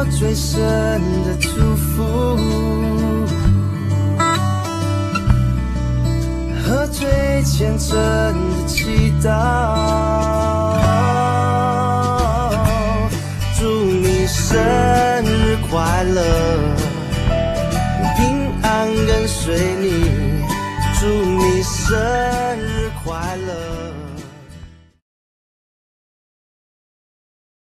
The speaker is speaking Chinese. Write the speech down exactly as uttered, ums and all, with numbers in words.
最深的祝福和最虔诚的祈祷。祝你生日快乐，